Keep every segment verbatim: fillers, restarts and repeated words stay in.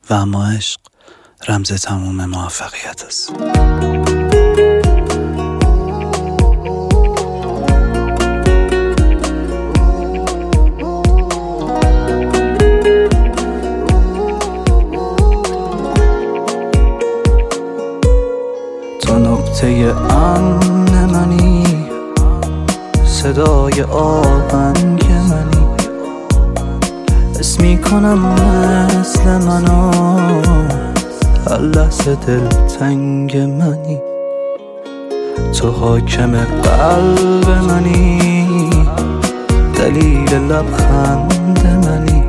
و اما عشق رمز تموم موفقیت است. تو نقطه امن منی، صدای آهنگ منی، حس میکنم مثل منو، هر لحظه دلتنگ منی. تو حاکم قلب منی، دلیل لبخند منی،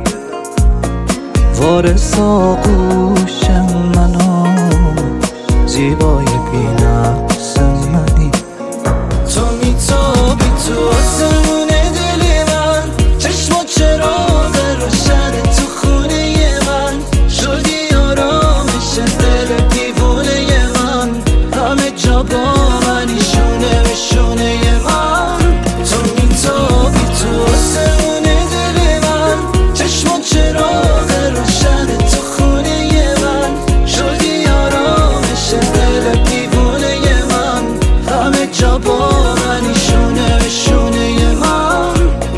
وارث آغوش منو، زیبای بی‌نقص منی. تو میتابی تو آسمون دل من، چشم و چراغ روشن تو خونه من، شدی آرامش دل دیوونه من، همه جا با منی، شونه به شونه من. تو میتابی تو آسمون دل من، چشم و چراغ روشن تو خونه من، شدی آرامش دل دیوونه من، همه جا با منی، شونه به شونه من.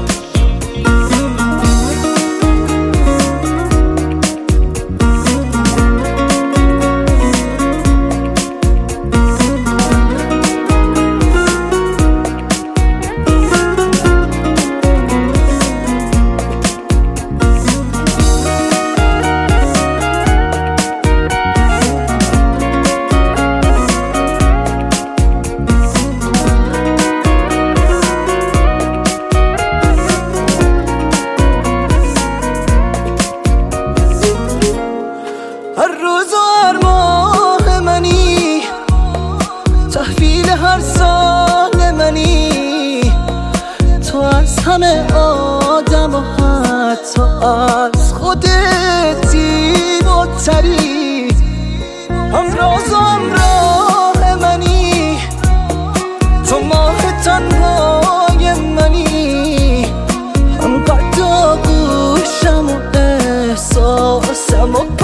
هر روز و هر ماه منی، تحویل هر سال منی، تو از همه آدم و حتی از خودت زیباتری. همراز و همراه منی، تو ماه تنهای منی، همقدر آغوشم و احساسم و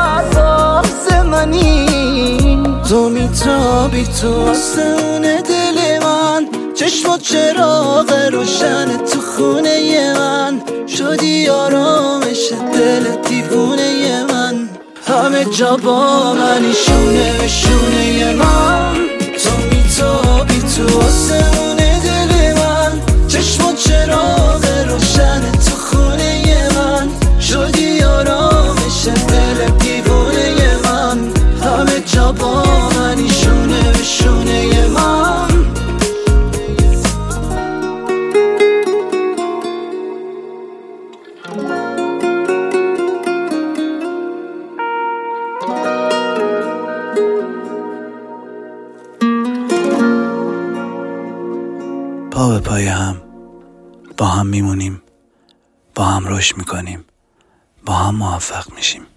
تو میتابی تو آسمون دل من، چشم و چراغ روشن تو خونه من، شدی آرامش دل دیوونه من، همه جا با منی، شونه به شونه من. تو میتابی تو آسمون دل من، چشم و چراغ روشن تو خونه من، شدی آرامش دل دیوونه من، همه جا با منی، شونه به شونه من. پا به پای هم با هم میمونیم، با هم رشد میکنیم، با هم موفق میشیم.